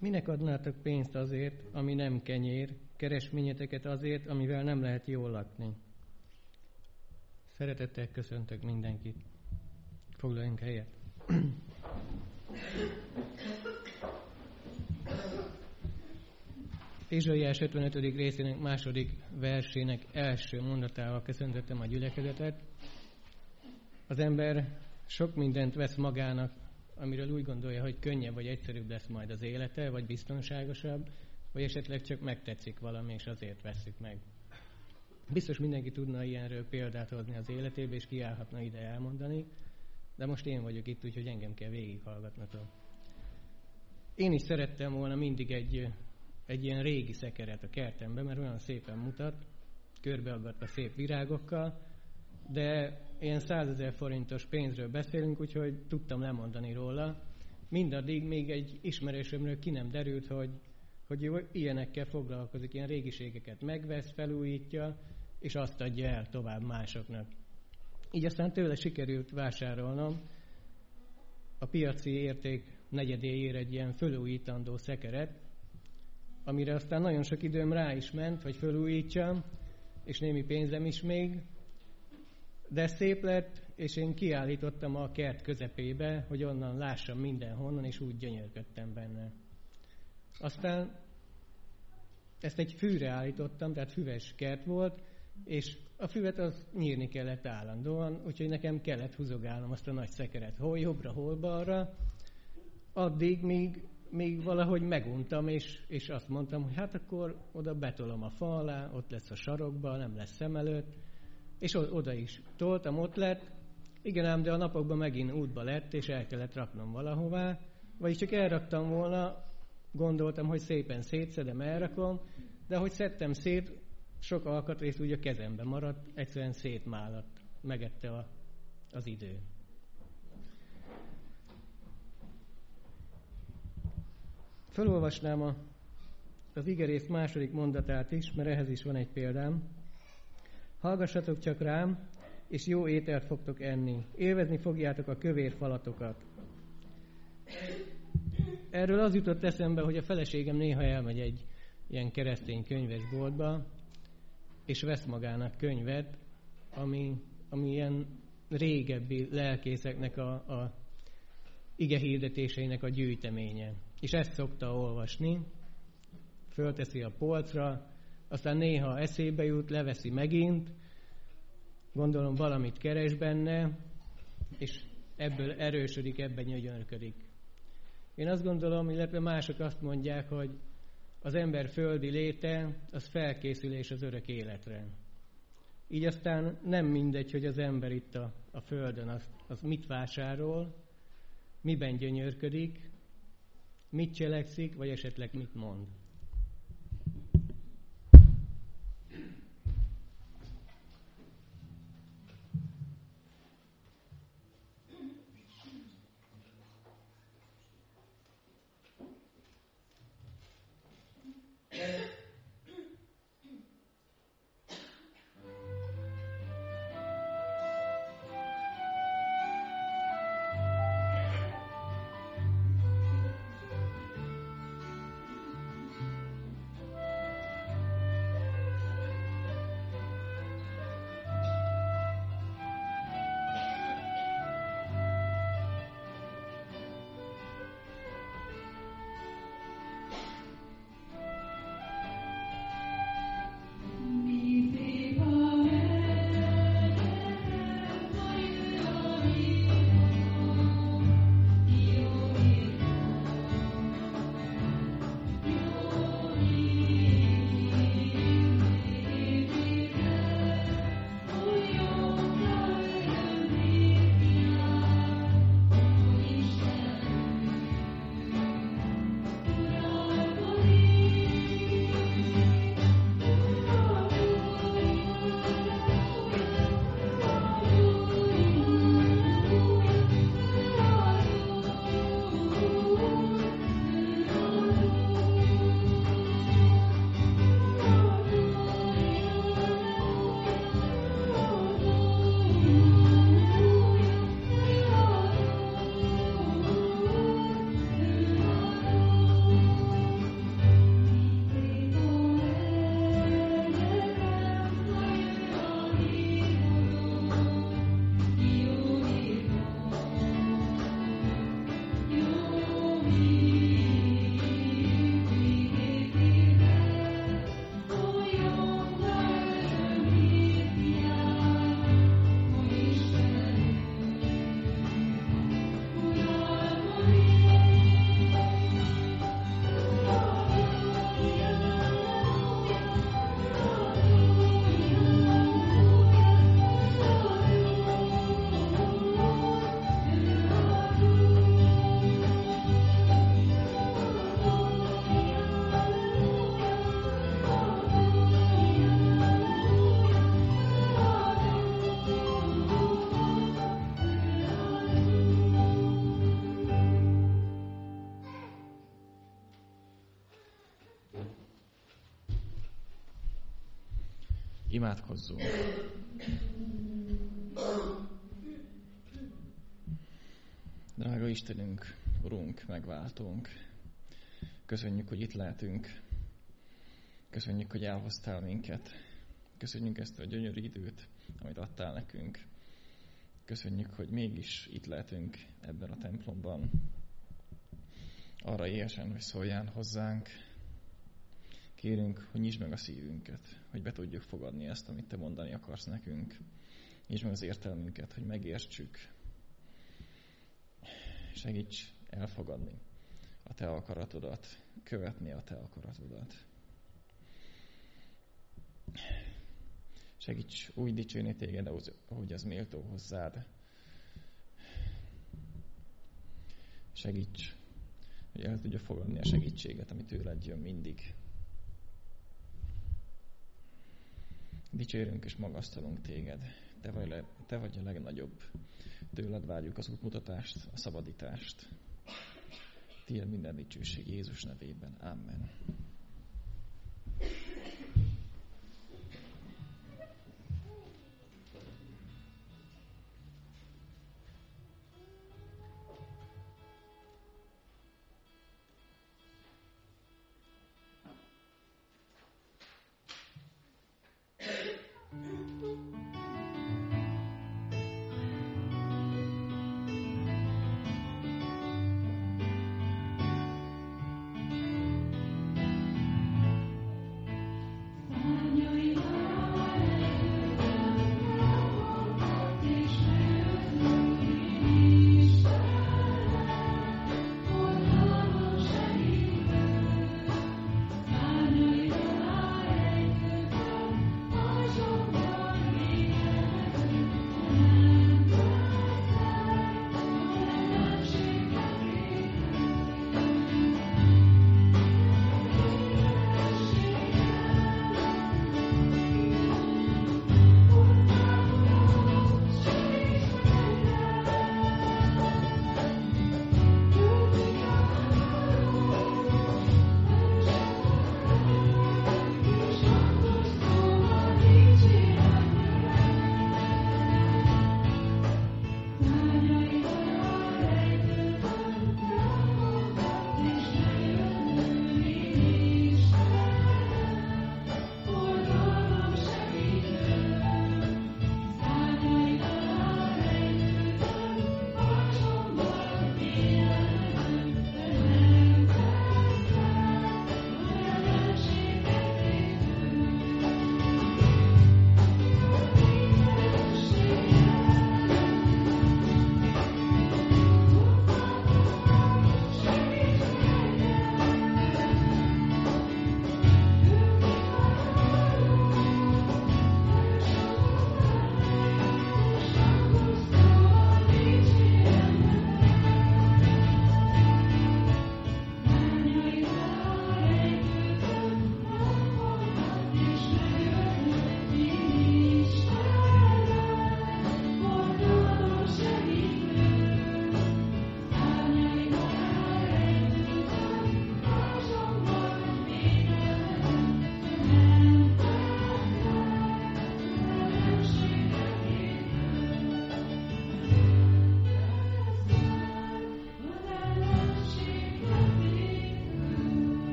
Minek adnátok pénzt azért, ami nem kenyér, keresményeteket azért, amivel nem lehet jól lakni? Szeretettel köszöntök mindenkit. Foglaljunk helyet. Ézsaiás 55. részének második versének első mondatával köszöntöttem a gyülekezetet. Az ember sok mindent vesz magának, amiről úgy gondolja, hogy könnyebb vagy egyszerűbb lesz majd az élete, vagy biztonságosabb, vagy esetleg csak megtetszik valami, és azért vesszük meg. Biztos mindenki tudna ilyenről példát hozni az életébe, és kiállhatna ide elmondani, de most én vagyok itt, úgyhogy engem kell végighallgatnatok. Én is szerettem volna mindig egy ilyen régi szekeret a kertembe, mert olyan szépen mutat, körbeaggatva szép virágokkal, de ilyen 100 000 forintos pénzről beszélünk, úgyhogy tudtam lemondani róla. Mindaddig még egy ismerősömről ki nem derült, hogy ő ilyenekkel foglalkozik, ilyen régiségeket megvesz, felújítja, és azt adja el tovább másoknak. Így aztán tőle sikerült vásárolnom a piaci érték negyedéért egy ilyen fölújítandó szekeret, amire aztán nagyon sok időm rá is ment, hogy fölújítsam, és némi pénzem is még, de szép lett, és én kiállítottam a kert közepébe, hogy onnan lássam mindenhonnan, és úgy gyönyörködtem benne. Aztán ezt egy fűre állítottam, tehát füves kert volt, és a füvet az nyírni kellett állandóan, úgyhogy nekem kellett húzogálnom azt a nagy szekeret, hol jobbra, hol balra, addig, míg valahogy meguntam, és azt mondtam, hogy hát akkor oda betolom a fa alá, ott lesz a sarokba, nem lesz szem előtt, és oda is toltam, ott lett. Igen ám, de a napokban megint útba lett, és el kellett raknom valahová, vagyis csak elraktam volna, gondoltam, hogy szépen szétszedem, elrakom, de ahogy szedtem szét, sok alkatrész úgy a kezembe maradt, egyszerűen szétmáladt, megette az idő. Felolvasnám az igerész második mondatát is, mert ehhez is van egy példám. Hallgassatok csak rám, és jó ételt fogtok enni. Élvezni fogjátok a kövér falatokat. Erről az jutott eszembe, hogy a feleségem néha elmegy egy ilyen keresztény könyvesboltba, és vesz magának könyvet, ami ilyen régebbi lelkészeknek a ige hirdetéseinek a gyűjteménye. És ezt szokta olvasni, fölteszi a polcra, aztán néha eszébe jut, leveszi megint, gondolom valamit keres benne, és ebből erősödik, ebben gyönyörködik. Én azt gondolom, illetve mások azt mondják, hogy az ember földi léte, az felkészülés az örök életre. Így aztán nem mindegy, hogy az ember itt a földön az mit vásárol, miben gyönyörködik, mit cselekszik, vagy esetleg mit mond. Imádkozzunk! Drága Istenünk, Urunk, megváltónk, köszönjük, hogy itt lehetünk. Köszönjük, hogy elhoztál minket. Köszönjük ezt a gyönyörű időt, amit adtál nekünk. Köszönjük, hogy mégis itt lehetünk ebben a templomban. Arra éhesen, hogy szóljál hozzánk. Kérünk, hogy nyisd meg a szívünket, hogy be tudjuk fogadni ezt, amit te mondani akarsz nekünk. Nyisd meg az értelmünket, hogy megértsük. Segíts elfogadni a te akaratodat, követni a te akaratodat. Segíts úgy dicsérni téged, ahogy az méltó hozzád. Segíts, hogy el tudja fogadni a segítséget, ami tőled jön mindig. Dicsérünk és magasztalunk téged. Te vagy a legnagyobb. Tőled várjuk az útmutatást, a szabadítást. Tiéd minden dicsőség Jézus nevében. Amen.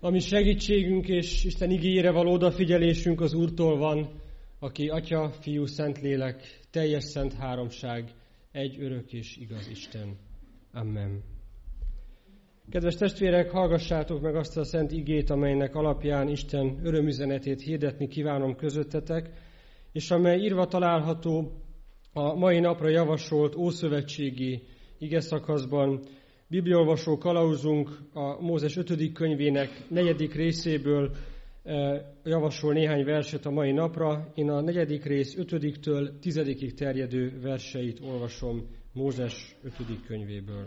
Ami segítségünk és Isten igéjére való odafigyelésünk az Úrtól van, aki Atya, Fiú, Szentlélek, teljes szent háromság, egy örök és igaz Isten. Amen. Kedves testvérek, hallgassátok meg azt a szent igét, amelynek alapján Isten örömüzenetét hirdetni kívánom közöttetek, és amely írva található a mai napra javasolt ószövetségi igeszakaszban. Bibliaolvasó kalauzunk a Mózes 5. könyvének 4. részéből javasol néhány verset a mai napra. Én a 4. rész 5-től 10. terjedő verseit olvasom Mózes 5. könyvéből.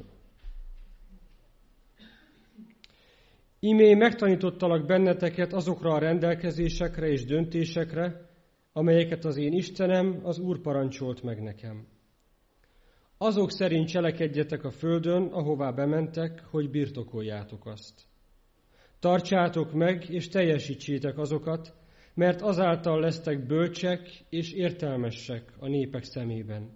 Ímé megtanítottalak benneteket azokra a rendelkezésekre és döntésekre, amelyeket az én Istenem, az Úr parancsolt meg nekem. Azok szerint cselekedjetek a földön, ahová bementek, hogy birtokoljátok azt. Tartsátok meg, és teljesítsétek azokat, mert azáltal lesztek bölcsek és értelmesek a népek szemében.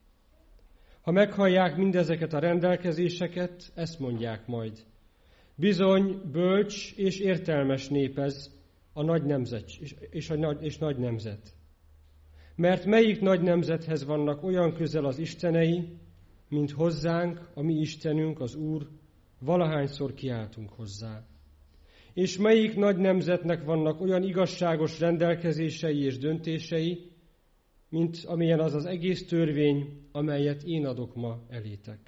Ha meghallják mindezeket a rendelkezéseket, ezt mondják majd. Bizony, bölcs és értelmes nép ez, a nagy nemzet, és nagy nemzet. Mert melyik nagy nemzethez vannak olyan közel az istenei, mint hozzánk, a mi Istenünk, az Úr, valahányszor kiáltunk hozzá. És melyik nagy nemzetnek vannak olyan igazságos rendelkezései és döntései, mint amilyen az az egész törvény, amelyet én adok ma elétek.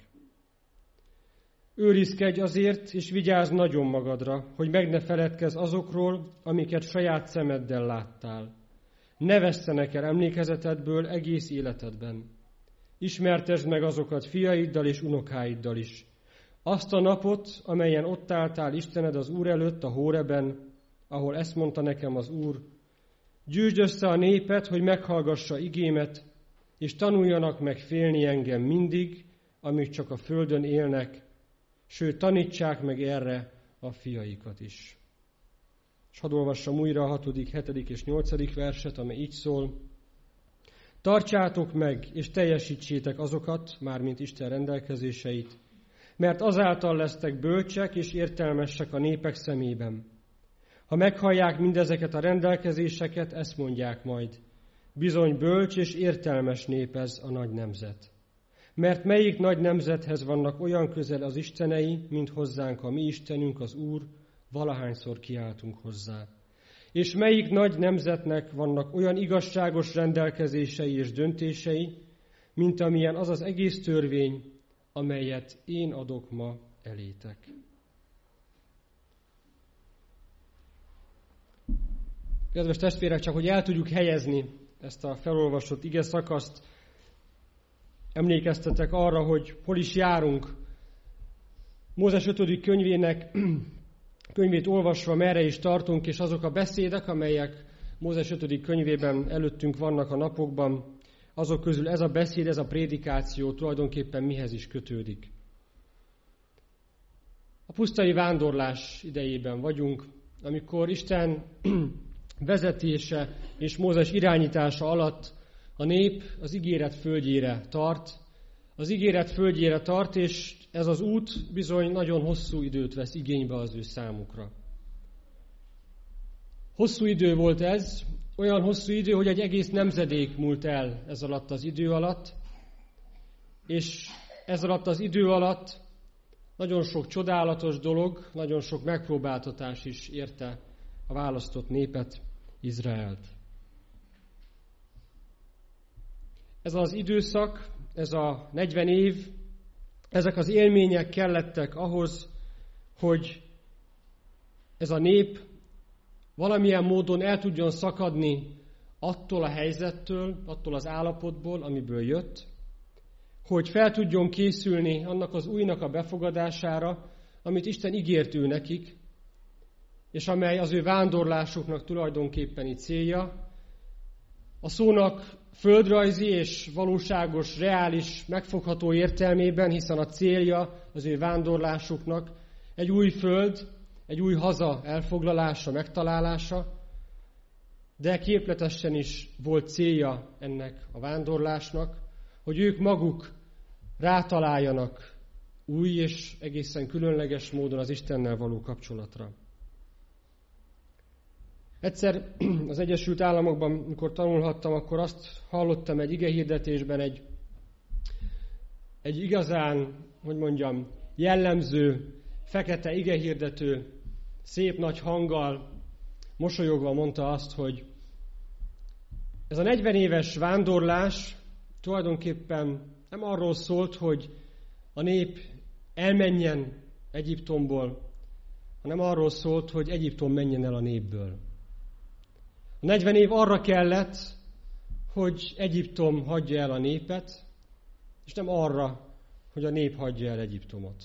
Őrizkedj azért, és vigyázz nagyon magadra, hogy meg ne feledkezz azokról, amiket saját szemeddel láttál. Ne vesszenek el emlékezetedből egész életedben. Ismertesd meg azokat fiaiddal és unokáiddal is. Azt a napot, amelyen ott álltál Istened az Úr előtt a Hóreben, ahol ezt mondta nekem az Úr, gyűjtsd össze a népet, hogy meghallgassa igémet, és tanuljanak meg félni engem mindig, amíg csak a földön élnek, sőt, tanítsák meg erre a fiaikat is. És hadd olvassam újra a 6., 7. és 8. verset, amely így szól. Tartsátok meg, és teljesítsétek azokat, mármint Isten rendelkezéseit, mert azáltal lesztek bölcsek és értelmesek a népek szemében. Ha meghallják mindezeket a rendelkezéseket, ezt mondják majd. Bizony bölcs és értelmes nép ez a nagy nemzet. Mert melyik nagy nemzethez vannak olyan közel az istenei, mint hozzánk a mi Istenünk, az Úr, valahányszor kiáltunk hozzá. És melyik nagy nemzetnek vannak olyan igazságos rendelkezései és döntései, mint amilyen az az egész törvény, amelyet én adok ma elétek. Kedves testvérek, csak hogy el tudjuk helyezni ezt a felolvasott ige szakaszt, emlékeztetek arra, hogy hol is járunk. Mózes 5. könyvét olvasva merre is tartunk, és azok a beszédek, amelyek Mózes 5. könyvében előttünk vannak a napokban, azok közül ez a beszéd, ez a prédikáció tulajdonképpen mihez is kötődik. A pusztai vándorlás idejében vagyunk, amikor Isten vezetése és Mózes irányítása alatt a nép az ígéret földjére tart, és ez az út bizony nagyon hosszú időt vesz igénybe az ő számukra. Hosszú idő volt ez, olyan hosszú idő, hogy egy egész nemzedék múlt el ez alatt az idő alatt, és ez alatt az idő alatt nagyon sok csodálatos dolog, nagyon sok megpróbáltatás is érte a választott népet, Izraelt. Ez az időszak, ez a 40 év, ezek az élmények kellettek ahhoz, hogy ez a nép valamilyen módon el tudjon szakadni attól a helyzettől, attól az állapotból, amiből jött, hogy fel tudjon készülni annak az újnak a befogadására, amit Isten ígért ő nekik, és amely az ő vándorlásuknak tulajdonképpeni célja. A szónak földrajzi és valóságos, reális, megfogható értelmében, hiszen a célja az ő vándorlásuknak egy új föld, egy új haza elfoglalása, megtalálása, de képletesen is volt célja ennek a vándorlásnak, hogy ők maguk rátaláljanak új és egészen különleges módon az Istennel való kapcsolatra. Egyszer az Egyesült Államokban, amikor tanulhattam, akkor azt hallottam egy igehirdetésben, egy igazán, jellemző, fekete igehirdető, szép nagy hanggal, mosolyogva mondta azt, hogy ez a 40 éves vándorlás tulajdonképpen nem arról szólt, hogy a nép elmenjen Egyiptomból, hanem arról szólt, hogy Egyiptom menjen el a népből. A 40 év arra kellett, hogy Egyiptom hagyja el a népet, és nem arra, hogy a nép hagyja el Egyiptomot.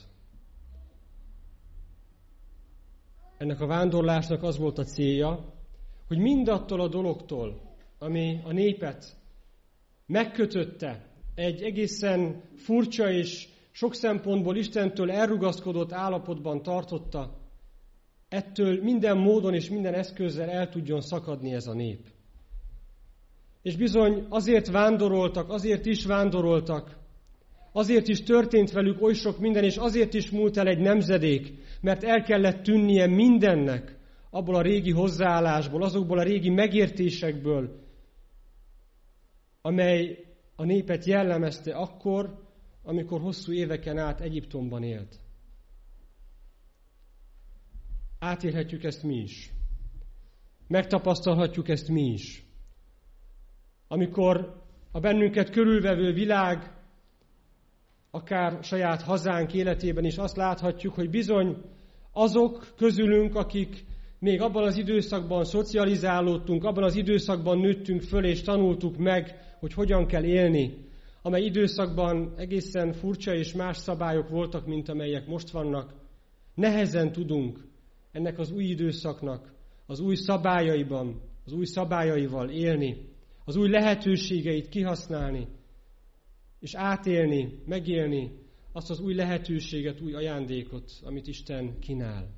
Ennek a vándorlásnak az volt a célja, hogy mindattól a dologtól, ami a népet megkötötte, egy egészen furcsa és sok szempontból Istentől elrugaszkodott állapotban tartotta, ettől minden módon és minden eszközzel el tudjon szakadni ez a nép. És bizony azért vándoroltak, azért is vándoroltak, azért is történt velük oly sok minden, és azért is múlt el egy nemzedék, mert el kellett tűnnie mindennek, abból a régi hozzáállásból, azokból a régi megértésekből, amely a népet jellemezte akkor, amikor hosszú éveken át Egyiptomban élt. Átélhetjük ezt mi is. Megtapasztalhatjuk ezt mi is. Amikor a bennünket körülvevő világ, akár saját hazánk életében is azt láthatjuk, hogy bizony azok közülünk, akik még abban az időszakban szocializálódtunk, abban az időszakban nőttünk föl és tanultuk meg, hogy hogyan kell élni, amely időszakban egészen furcsa és más szabályok voltak, mint amelyek most vannak, nehezen tudunk ennek az új időszaknak az új szabályaiban, az új szabályaival élni, az új lehetőségeit kihasználni, és átélni, megélni azt az új lehetőséget, új ajándékot, amit Isten kínál.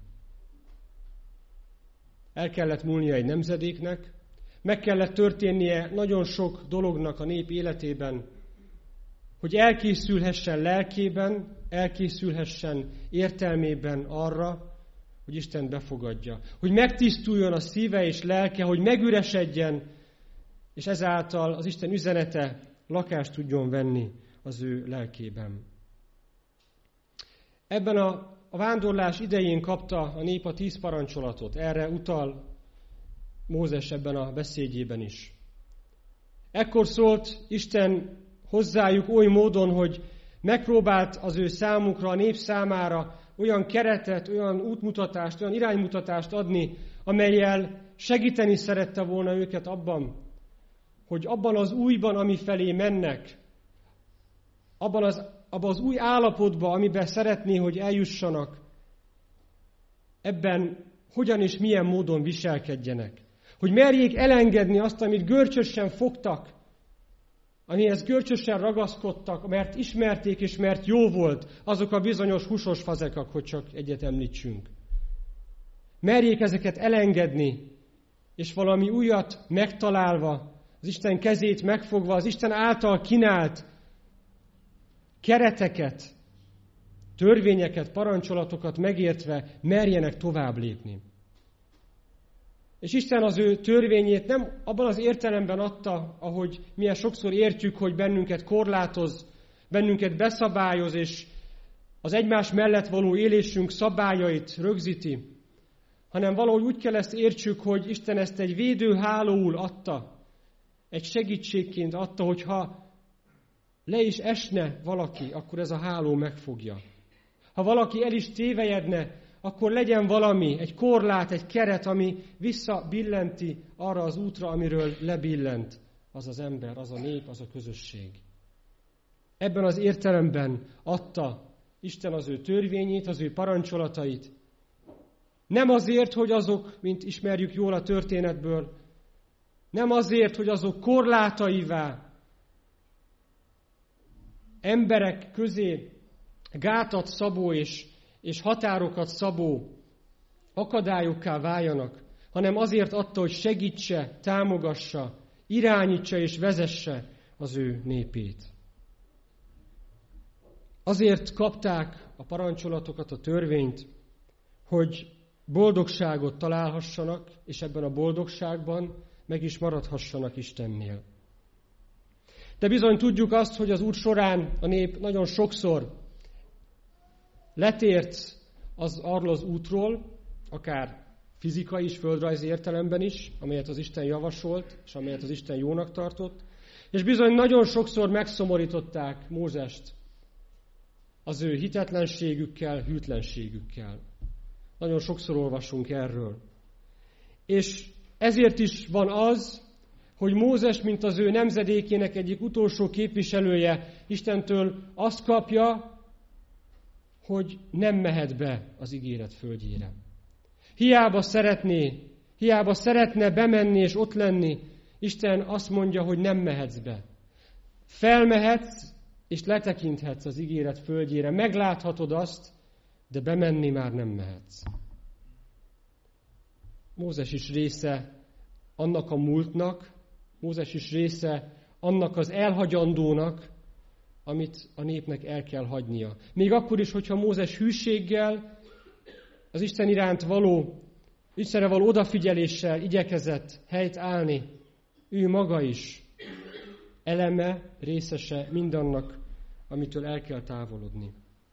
El kellett múlnia egy nemzedéknek, meg kellett történnie nagyon sok dolognak a nép életében, hogy elkészülhessen lelkében, elkészülhessen értelmében arra, hogy Isten befogadja. Hogy megtisztuljon a szíve és lelke, hogy megüresedjen, és ezáltal az Isten üzenete lakást tudjon venni az ő lelkében. Ebben a vándorlás idején kapta a nép a 10 parancsolatot. Erre utal Mózes ebben a beszédjében is. Ekkor szólt Isten hozzájuk oly módon, hogy megpróbált az ő számukra, a nép számára olyan keretet, olyan útmutatást, olyan iránymutatást adni, amellyel segíteni szerette volna őket abban, hogy abban az újban, ami felé mennek, abban az új állapotban, amiben szeretné, hogy eljussanak, ebben hogyan és milyen módon viselkedjenek. Hogy merjék elengedni azt, amit görcsösen fogtak, amihez görcsösen ragaszkodtak, mert ismerték és mert jó volt, azok a bizonyos húsos fazekak, hogy csak egyet említsünk. Merjék ezeket elengedni, és valami újat megtalálva, az Isten kezét megfogva, az Isten által kínált kereteket, törvényeket, parancsolatokat megértve merjenek tovább lépni. És Isten az ő törvényét nem abban az értelemben adta, ahogy milyen sokszor értjük, hogy bennünket korlátoz, bennünket beszabályoz, és az egymás mellett való élésünk szabályait rögzíti, hanem valahogy úgy kell ezt értsük, hogy Isten ezt egy védőhálóul adta, egy segítségként adta, hogyha le is esne valaki, akkor ez a háló megfogja. Ha valaki el is tévejedne, akkor legyen valami, egy korlát, egy keret, ami visszabillenti arra az útra, amiről lebillent az az ember, az a nép, az a közösség. Ebben az értelemben adta Isten az ő törvényét, az ő parancsolatait. Nem azért, hogy azok, mint ismerjük jól a történetből, nem azért, hogy azok korlátaivá, emberek közé gátat szabó és határokat szabó akadályokká váljanak, hanem azért adta, hogy segítse, támogassa, irányítsa és vezesse az ő népét. Azért kapták a parancsolatokat, a törvényt, hogy boldogságot találhassanak, és ebben a boldogságban meg is maradhassanak Istennél. De bizony tudjuk azt, hogy az út során a nép nagyon sokszor letért arról az útról, akár fizikai és földrajzi értelemben is, amelyet az Isten javasolt, és amelyet az Isten jónak tartott, és bizony nagyon sokszor megszomorították Mózest az ő hitetlenségükkel, hűtlenségükkel. Nagyon sokszor olvasunk erről. És ezért is van az, hogy Mózes, mint az ő nemzedékének egyik utolsó képviselője, Istentől azt kapja, hogy nem mehet be az ígéret földjére. Hiába szeretne bemenni és ott lenni, Isten azt mondja, hogy nem mehetsz be. Felmehetsz, és letekinthetsz az ígéret földjére, megláthatod azt, de bemenni már nem mehetsz. Mózes is része annak a múltnak, Mózes is része annak az elhagyandónak, amit a népnek el kell hagynia. Még akkor is, hogyha Mózes hűséggel, az Isten iránt Istenre való odafigyeléssel igyekezett helyt állni, ő maga is eleme, részese mindannak, amitől el kell távolodni.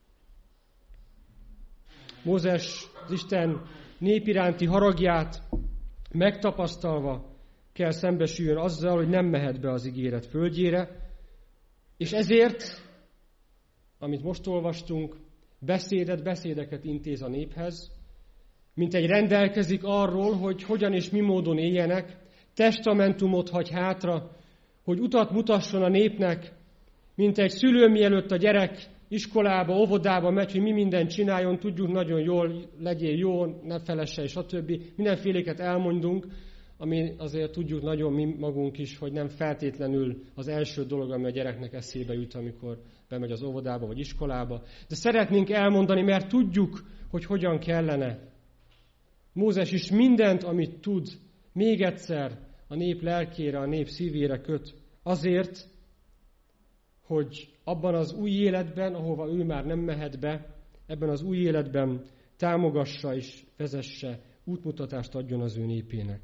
Mózes az Isten nép iránti haragját megtapasztalva kell szembesüljön azzal, hogy nem mehet be az ígéret földjére, és ezért, amit most olvastunk, beszédeket intéz a néphez, mint egy rendelkezik arról, hogy hogyan és mi módon éljenek, testamentumot hagy hátra, hogy utat mutasson a népnek, mint egy szülő, mielőtt a gyerek iskolába, óvodába megy, hogy mi mindent csináljon, tudjuk nagyon jól, legyél jó, ne felesse, és stb. Mindenféléket elmondunk, ami azért tudjuk nagyon mi magunk is, hogy nem feltétlenül az első dolog, ami a gyereknek eszébe jut, amikor bemegy az óvodába vagy iskolába. De szeretnénk elmondani, mert tudjuk, hogy hogyan kellene. Mózes is mindent, amit tud, még egyszer a nép lelkére, a nép szívére köt. Azért, hogy abban az új életben, ahova ő már nem mehet be, ebben az új életben támogassa és vezesse, útmutatást adjon az ő népének.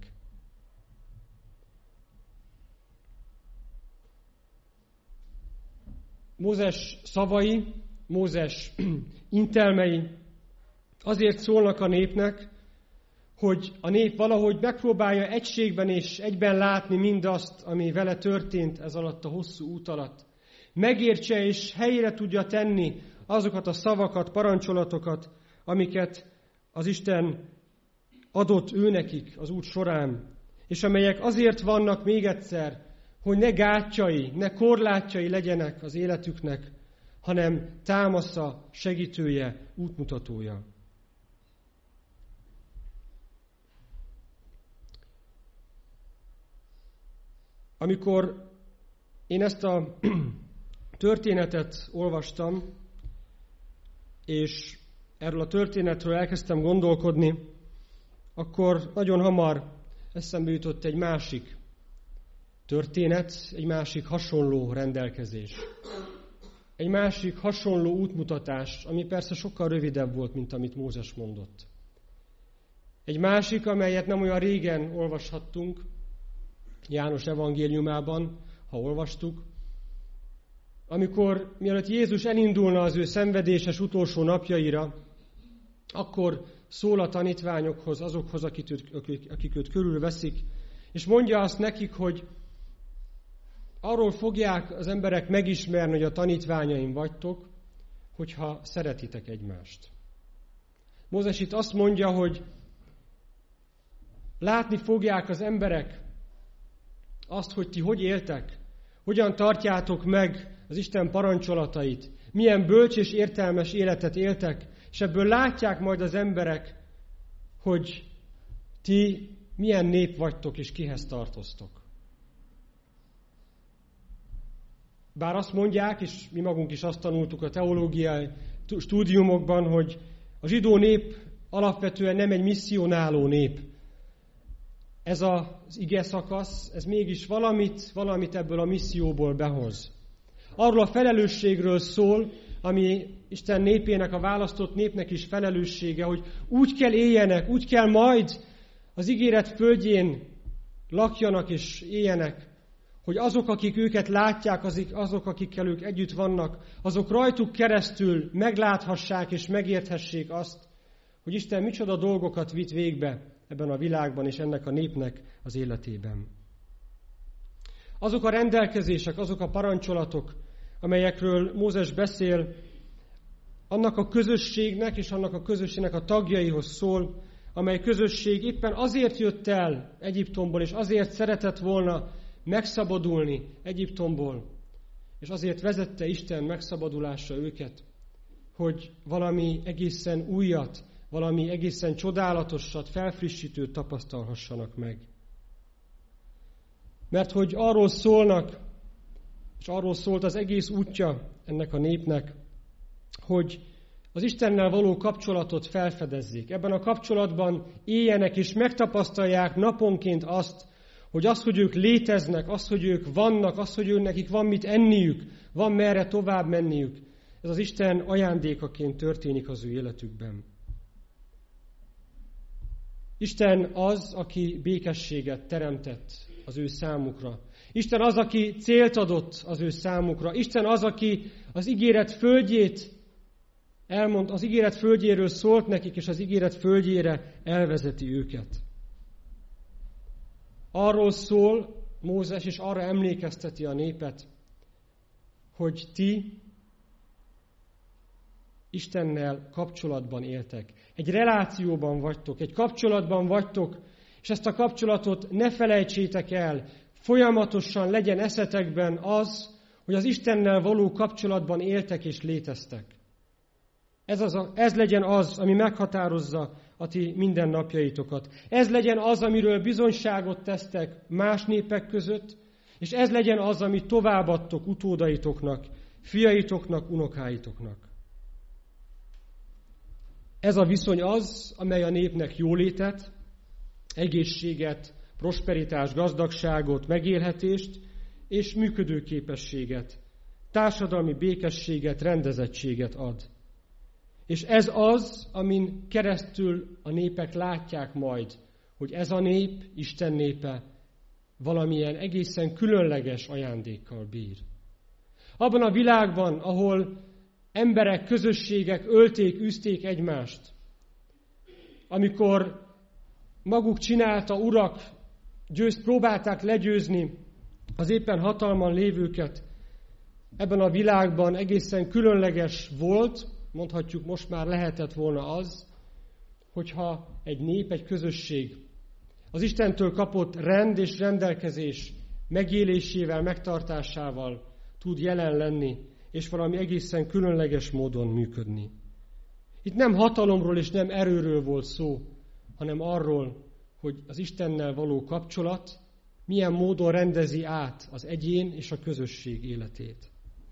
Mózes szavai, Mózes intelmei azért szólnak a népnek, hogy a nép valahogy megpróbálja egységben és egyben látni mindazt, ami vele történt ez alatt a hosszú út alatt. Megértse és helyére tudja tenni azokat a szavakat, parancsolatokat, amiket az Isten adott őnekik az út során, és amelyek azért vannak még egyszer, hogy ne gátjai, ne korlátjai legyenek az életüknek, hanem támasza, segítője, útmutatója. Amikor én ezt a történetet olvastam, és erről a történetről elkezdtem gondolkodni, akkor nagyon hamar eszembe jutott egy másik történet, egy másik hasonló rendelkezés. Egy másik hasonló útmutatás, ami persze sokkal rövidebb volt, mint amit Mózes mondott. Egy másik, amelyet nem olyan régen olvashattunk, János evangéliumában, ha olvastuk, amikor mielőtt Jézus elindulna az ő szenvedéses utolsó napjaira, akkor szól a tanítványokhoz, azokhoz, akik őt körülveszik, és mondja azt nekik, hogy arról fogják az emberek megismerni, hogy a tanítványaim vagytok, hogyha szeretitek egymást. Mózes itt azt mondja, hogy látni fogják az emberek azt, hogy ti hogy éltek, hogyan tartjátok meg az Isten parancsolatait, milyen bölcs és értelmes életet éltek, és ebből látják majd az emberek, hogy ti milyen nép vagytok és kihez tartoztok. Bár azt mondják, és mi magunk is azt tanultuk a teológiai stúdiumokban, hogy a zsidó nép alapvetően nem egy misszionáló nép. Ez az ige szakasz, ez mégis valamit ebből a misszióból behoz. Arról a felelősségről szól, ami Isten népének, a választott népnek is felelőssége, hogy úgy kell éljenek, úgy kell majd az ígéret földjén lakjanak és éljenek, hogy azok, akik őket látják, azok, akikkel ők együtt vannak, azok rajtuk keresztül megláthassák és megérthessék azt, hogy Isten micsoda dolgokat vitt végbe ebben a világban és ennek a népnek az életében. Azok a rendelkezések, azok a parancsolatok, amelyekről Mózes beszél, annak a közösségnek és annak a közösségnek a tagjaihoz szól, amely közösség éppen azért jött el Egyiptomból, és azért szeretett volna megszabadulni Egyiptomból, és azért vezette Isten megszabadulásra őket, hogy valami egészen újat, valami egészen csodálatosat, felfrissítőt tapasztalhassanak meg. Mert hogy arról szólnak, és arról szólt az egész útja ennek a népnek, hogy az Istennel való kapcsolatot felfedezzék. Ebben a kapcsolatban éljenek és megtapasztalják naponként azt, hogy ők léteznek, az, hogy ők vannak, az, hogy nekik van mit enniük, van merre tovább menniük. Ez az Isten ajándékaként történik az ő életükben. Isten az, aki békességet teremtett az ő számukra. Isten az, aki célt adott az ő számukra. Isten az, aki az ígéret földjét elmond, az ígéret földjéről szólt nekik, és az ígéret földjére elvezeti őket. Arról szól Mózes, és arra emlékezteti a népet, hogy ti Istennel kapcsolatban éltek. Egy relációban vagytok, egy kapcsolatban vagytok, és ezt a kapcsolatot ne felejtsétek el. Folyamatosan legyen eszetekben az, hogy az Istennel való kapcsolatban éltek és léteztek. Ez legyen az, ami meghatározza a ti mindennapjaitokat. Ez legyen az, amiről bizonyságot tesztek más népek között, és ez legyen az, amit továbbadtok utódaitoknak, fiaitoknak, unokáitoknak. Ez a viszony az, amely a népnek jólétet, egészséget, prosperitást, gazdagságot, megélhetést és működőképességet, társadalmi békességet, rendezettséget ad. És ez az, amin keresztül a népek látják majd, hogy ez a nép, Isten népe, valamilyen egészen különleges ajándékkal bír. Abban a világban, ahol emberek, közösségek ölték, űzték egymást, amikor maguk csinálta urak próbálták legyőzni az éppen hatalman lévőket, ebben a világban egészen különleges volt, mondhatjuk most már lehetett volna az, hogyha egy nép, egy közösség az Istentől kapott rend és rendelkezés megélésével, megtartásával tud jelen lenni, és valami egészen különleges módon működni. Itt nem hatalomról és nem erőről volt szó, hanem arról, hogy az Istennel való kapcsolat milyen módon rendezi át az egyén és a közösség életét.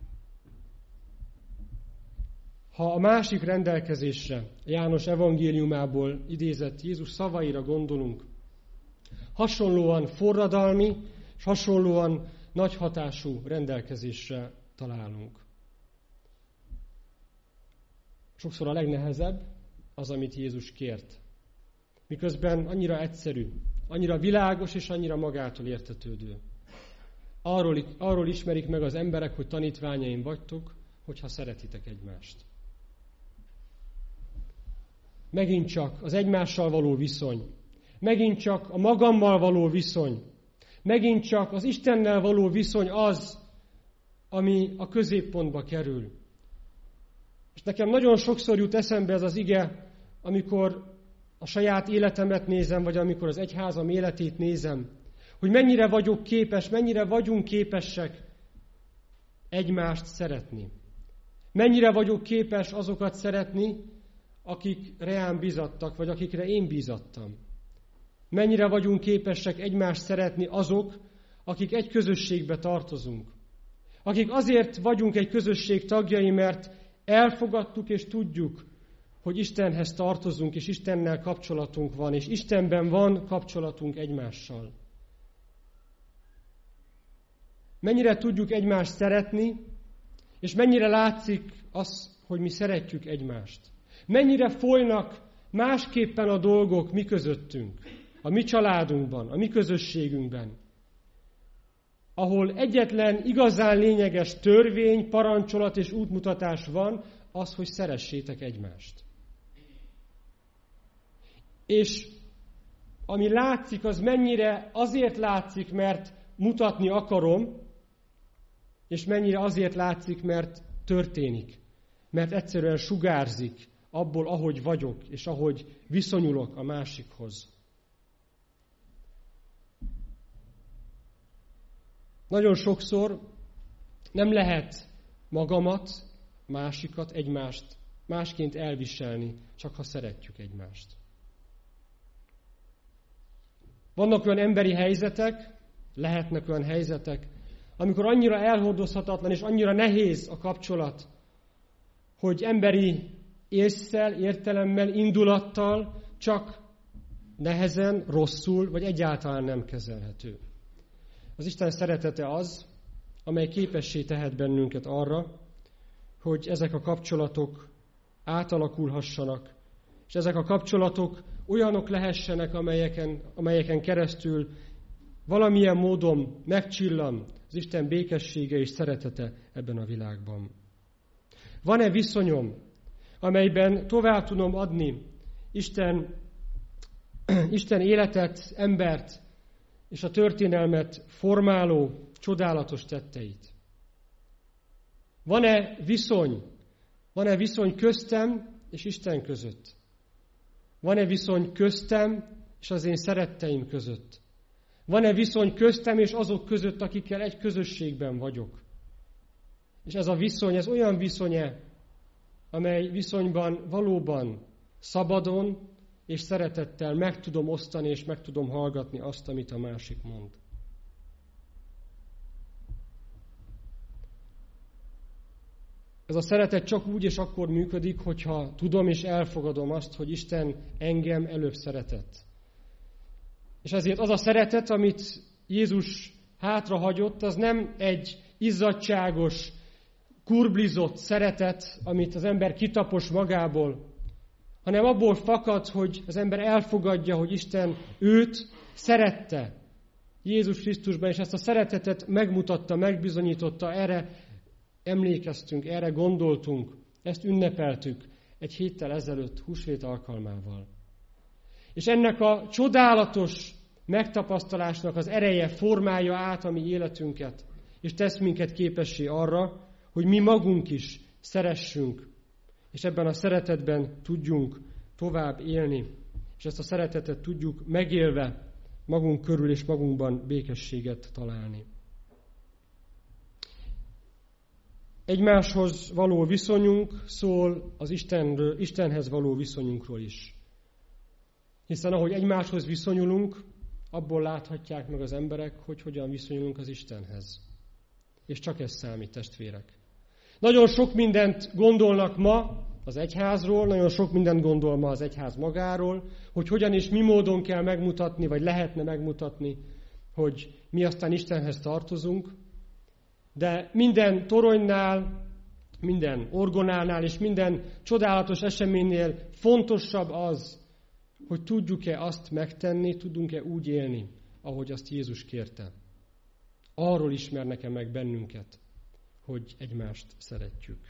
Ha a másik rendelkezésre, János evangéliumából idézett Jézus szavaira gondolunk, hasonlóan forradalmi és hasonlóan nagy hatású rendelkezésre találunk. Sokszor a legnehezebb az, amit Jézus kért. Miközben annyira egyszerű, annyira világos és annyira magától értetődő. Arról ismerik meg az emberek, hogy tanítványaim vagytok, hogyha szeretitek egymást. Megint csak az egymással való viszony, megint csak a magammal való viszony, megint csak az Istennel való viszony az, ami a középpontba kerül. És nekem nagyon sokszor jut eszembe ez az ige, amikor a saját életemet nézem, vagy amikor az egyházam életét nézem, hogy mennyire vagyok képes, mennyire vagyunk képesek egymást szeretni. Mennyire vagyok képes azokat szeretni, akik reám bízattak, vagy akikre én bízattam. Mennyire vagyunk képesek egymást szeretni azok, akik egy közösségbe tartozunk. Akik azért vagyunk egy közösség tagjai, mert elfogadtuk és tudjuk, hogy Istenhez tartozunk, és Istennel kapcsolatunk van, és Istenben van kapcsolatunk egymással. Mennyire tudjuk egymást szeretni, És mennyire látszik az, hogy mi szeretjük egymást. Mennyire folynak másképpen a dolgok mi közöttünk, a mi családunkban, a mi közösségünkben, ahol egyetlen igazán lényeges törvény, parancsolat és útmutatás van, az, hogy szeressétek egymást. És ami látszik, az mennyire azért látszik, mert mutatni akarom, és mennyire azért látszik, mert történik. Mert egyszerűen sugárzik abból, ahogy vagyok, és ahogy viszonyulok a másikhoz. Nagyon sokszor nem lehet magamat, másikat, egymást másként elviselni, csak ha szeretjük egymást. Vannak olyan emberi helyzetek, lehetnek olyan helyzetek, amikor annyira elhordozhatatlan és annyira nehéz a kapcsolat, hogy emberi ésszel, értelemmel, indulattal csak nehezen, rosszul, vagy egyáltalán nem kezelhető. Az Isten szeretete az, amely képessé tehet bennünket arra, hogy ezek a kapcsolatok átalakulhassanak, és ezek a kapcsolatok olyanok lehessenek, amelyeken keresztül valamilyen módon megcsillan az Isten békessége és szeretete ebben a világban. Van-e viszonyom, amelyben tovább tudom adni Isten életet, embert és a történelmet formáló csodálatos tetteit? Van-e viszony köztem és Isten között? Van-e viszony köztem és az én szeretteim között? Van-e viszony köztem és azok között, akikkel egy közösségben vagyok? És ez a viszony, ez olyan viszony-e, amely viszonyban valóban szabadon és szeretettel meg tudom osztani és meg tudom hallgatni azt, amit a másik mond. Ez a szeretet csak úgy és akkor működik, hogyha tudom és elfogadom azt, hogy Isten engem előbb szeretett. És ezért az a szeretet, amit Jézus hátrahagyott, az nem egy izzadságos, kurblizott szeretet, amit az ember kitapos magából, hanem abból fakad, hogy az ember elfogadja, hogy Isten őt szerette Jézus Krisztusban, és ezt a szeretetet megmutatta, megbizonyította, erre emlékeztünk, erre gondoltunk, ezt ünnepeltük egy héttel ezelőtt húsvét alkalmával. És ennek a csodálatos megtapasztalásnak az ereje formálja át a mi életünket, és tesz minket képessé arra, hogy mi magunk is szeressünk, és ebben a szeretetben tudjunk tovább élni, és ezt a szeretetet tudjuk megélve magunk körül és magunkban békességet találni. Egymáshoz való viszonyunk szól az Istenhez való viszonyunkról is. Hiszen ahogy egymáshoz viszonyulunk, abból láthatják meg az emberek, hogy hogyan viszonyulunk az Istenhez. És csak ez számít, testvérek. Nagyon sok mindent gondolnak ma az egyházról, nagyon sok mindent gondol ma az egyház magáról, hogy hogyan és mi módon kell megmutatni, vagy lehetne megmutatni, hogy mi aztán Istenhez tartozunk. De minden toronynál, minden orgonánál és minden csodálatos eseménynél fontosabb az, hogy tudjuk-e azt megtenni, tudunk-e úgy élni, ahogy azt Jézus kérte. Arról ismernek-e meg bennünket, hogy egymást szeretjük.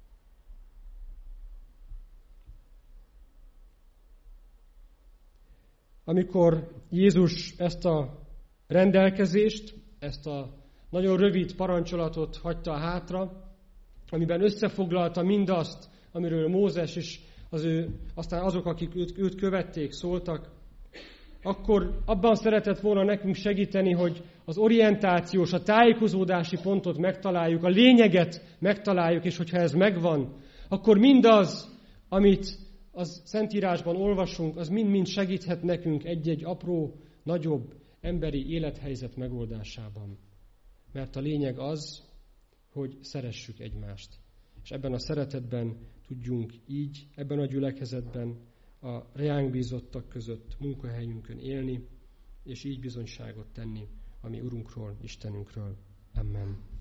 Amikor Jézus ezt a rendelkezést, ezt a nagyon rövid parancsolatot hagyta hátra, amiben összefoglalta mindazt, amiről Mózes és aztán azok, akik őt követték, szóltak, akkor abban szeretett volna nekünk segíteni, hogy az orientációs, a tájékozódási pontot megtaláljuk, a lényeget megtaláljuk, és hogyha ez megvan, akkor mindaz, amit az Szentírásban olvasunk, az mind-mind segíthet nekünk egy-egy apró, nagyobb emberi élethelyzet megoldásában. Mert a lényeg az, hogy szeressük egymást. És ebben a szeretetben tudjunk így, ebben a gyülekezetben a ránk bízottak között munkahelyünkön élni, és így bizonyságot tenni a mi Urunkról, Istenünkről. Amen.